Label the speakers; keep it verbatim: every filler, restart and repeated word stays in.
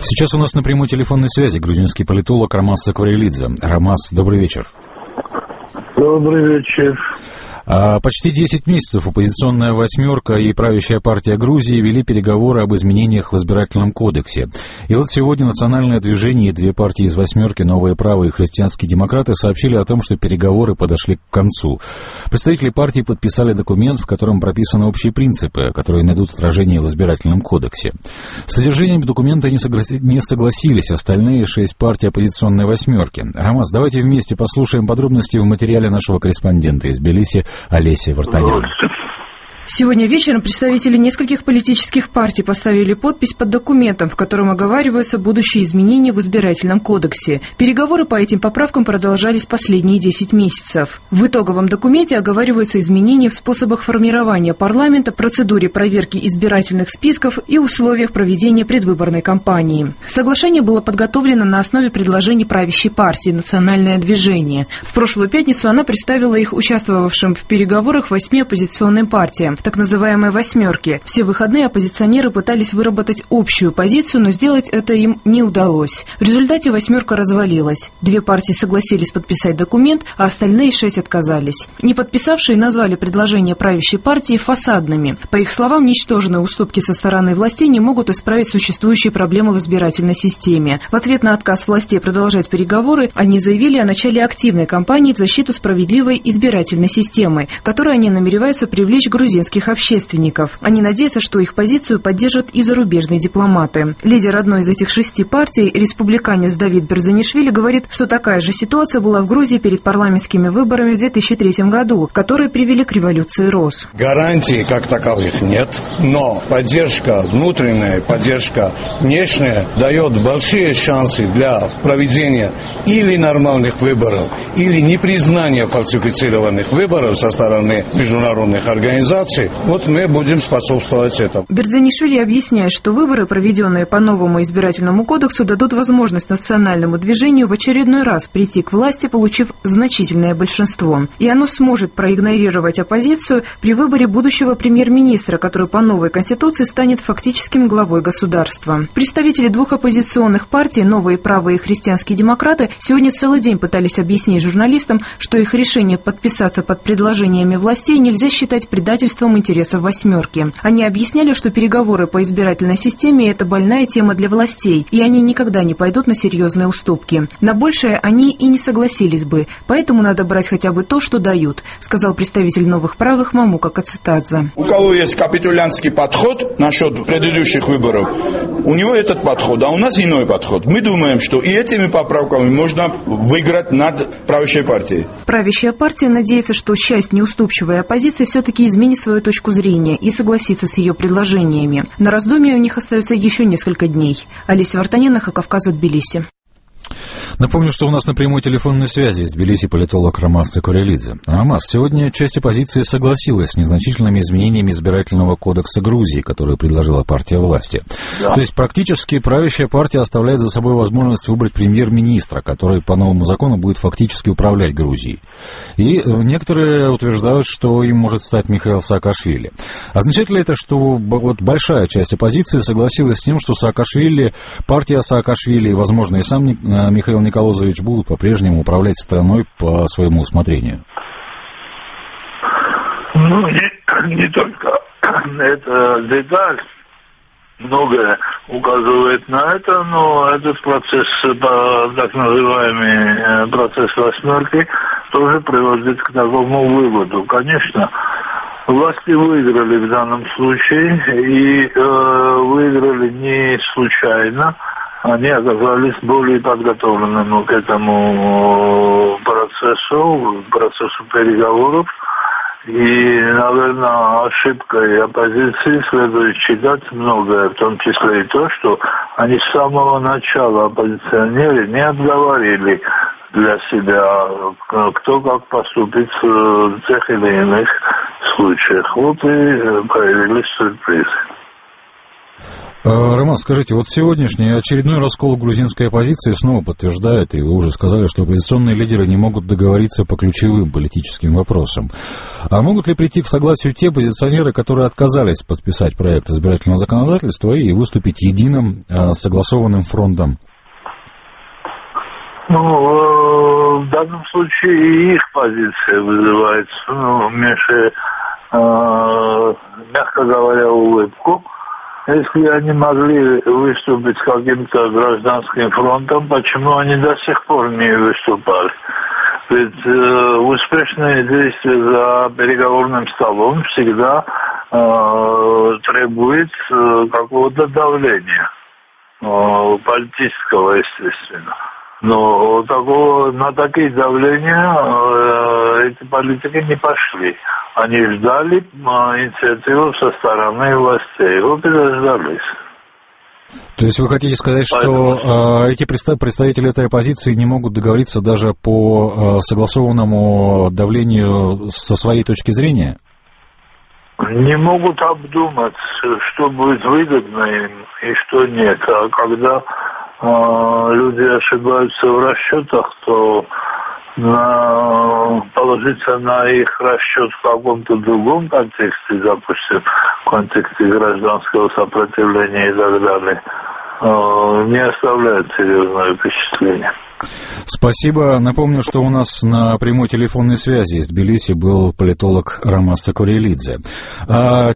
Speaker 1: Сейчас у нас на прямой телефонной связи грузинский политолог Ромас Сакварелидзе. Ромас, добрый вечер.
Speaker 2: Добрый вечер.
Speaker 1: Почти десять месяцев оппозиционная «восьмерка» и правящая партия Грузии вели переговоры об изменениях в избирательном кодексе. И вот сегодня национальное движение и две партии из «восьмерки», «Новое право» и «Христианские демократы» сообщили о том, что переговоры подошли к концу. Представители партии подписали документ, в котором прописаны общие принципы, которые найдут отражение в избирательном кодексе. С содержанием документа не, согласи... не согласились остальные шесть партий оппозиционной «восьмерки». Ромас, давайте вместе послушаем подробности в материале нашего корреспондента из Тбилиси Олеся Вартаняна.
Speaker 3: Сегодня вечером представители нескольких политических партий поставили подпись под документом, в котором оговариваются будущие изменения в избирательном кодексе. Переговоры по этим поправкам продолжались последние десять месяцев. В итоговом документе оговариваются изменения в способах формирования парламента, процедуре проверки избирательных списков и условиях проведения предвыборной кампании. Соглашение было подготовлено на основе предложений правящей партии «Национальное движение». В прошлую пятницу она представила их участвовавшим в переговорах восьми оппозиционным партиям, так называемой «восьмерки». Все выходные оппозиционеры пытались выработать общую позицию, но сделать это им не удалось. В результате «восьмерка» развалилась. Две партии согласились подписать документ, а остальные шесть отказались. Не подписавшие назвали предложения правящей партии фасадными. По их словам, ничтожные уступки со стороны властей не могут исправить существующие проблемы в избирательной системе. В ответ на отказ властей продолжать переговоры, они заявили о начале активной кампании в защиту справедливой избирательной системы, которую они намереваются привлечь грузинских общественников. Они надеются, что их позицию поддержат и зарубежные дипломаты. Лидер одной из этих шести партий, республиканец Давид Берзанишвили, говорит, что такая же ситуация была в Грузии перед парламентскими выборами в две тысячи третьем году, которые привели к революции РОС.
Speaker 2: Гарантий как таковых нет, но поддержка внутренняя, поддержка внешняя дает большие шансы для проведения или нормальных выборов, или непризнания фальсифицированных выборов со стороны международных организаций. Вот мы будем способствовать этому.
Speaker 3: Берзанишвили объясняет, что выборы, проведенные по новому избирательному кодексу, дадут возможность национальному движению в очередной раз прийти к власти, получив значительное большинство. И оно сможет проигнорировать оппозицию при выборе будущего премьер-министра, который по новой конституции станет фактическим главой государства. Представители двух оппозиционных партий, «Новое право» и «Христианские демократы», сегодня целый день пытались объяснить журналистам, что их решение подписаться под предложениями властей нельзя считать предательством интересов «восьмерки». Они объясняли, что переговоры по избирательной системе – это больная тема для властей, и они никогда не пойдут на серьезные уступки. На большее они и не согласились бы, поэтому надо брать хотя бы то, что дают, сказал представитель «Новых правых» Мамука Кацитадзе.
Speaker 4: У кого есть капитулянский подход насчет предыдущих выборов, у него этот подход, а у нас иной подход. Мы думаем, что и этими поправками можно выиграть над правящей партией.
Speaker 3: Правящая партия надеется, что часть неуступчивой оппозиции все-таки изменит свою точку зрения и согласится с ее предложениями. На раздумье у них остается еще несколько дней. Олеся Вартаняна, Кавказ, Тбилиси.
Speaker 1: Напомню, что у нас на прямой телефонной связи из Тбилиси политолог Ромас Сакварелидзе. Ромас, сегодня часть оппозиции согласилась с незначительными изменениями избирательного кодекса Грузии, которые предложила партия власти. Да. То есть практически правящая партия оставляет за собой возможность выбрать премьер-министра, который по новому закону будет фактически управлять Грузией. И некоторые утверждают, что им может стать Михаил Саакашвили. Означает ли это, что вот большая часть оппозиции согласилась с тем, что Саакашвили, партия Саакашвили и, возможно, и сам Михаил Николозович будут по-прежнему управлять страной по своему усмотрению?
Speaker 5: Ну, не, не только эта деталь, многое указывает на это, но этот процесс, так называемый процесс «восьмерки», тоже приводит к такому выводу. Конечно, власти выиграли в данном случае, и э, выиграли не случайно. Они оказались более подготовленными к этому процессу, процессу переговоров. И, наверное, ошибкой оппозиции следует считать многое, в том числе и то, что они с самого начала, оппозиционеры, не отговорили для себя, кто как поступит в тех или иных случаях. Вот и появились сюрпризы.
Speaker 1: Роман, скажите, вот сегодняшний очередной раскол грузинской оппозиции снова подтверждает, и вы уже сказали, что оппозиционные лидеры не могут договориться по ключевым политическим вопросам. А могут ли прийти к согласию те оппозиционеры, которые отказались подписать проект избирательного законодательства и выступить единым согласованным фронтом?
Speaker 5: Ну, в данном случае и их позиция вызывает, ну, меньше, э, мягко говоря, улыбку. Если они могли выступить с каким-то гражданским фронтом, почему они до сих пор не выступали? Ведь э, успешные действия за переговорным столом всегда э, требует э, какого-то давления, э, политического, естественно. Но такого, на такие давления э, эти политики не пошли. Они ждали э, инициативу со стороны властей. Вот и дождались.
Speaker 1: То есть вы хотите сказать, Поэтому... что э, эти представители этой оппозиции не могут договориться даже по э, согласованному давлению со своей точки зрения?
Speaker 5: Не могут обдумать, что будет выгодно им и что нет. А когда люди ошибаются в расчетах, то на, положиться на их расчет в каком-то другом контексте, допустим, в контексте гражданского сопротивления и так далее, не оставляет серьезное впечатление.
Speaker 1: Спасибо. Напомню, что у нас на прямой телефонной связи из Тбилиси был политолог Ромас Сакурелидзе.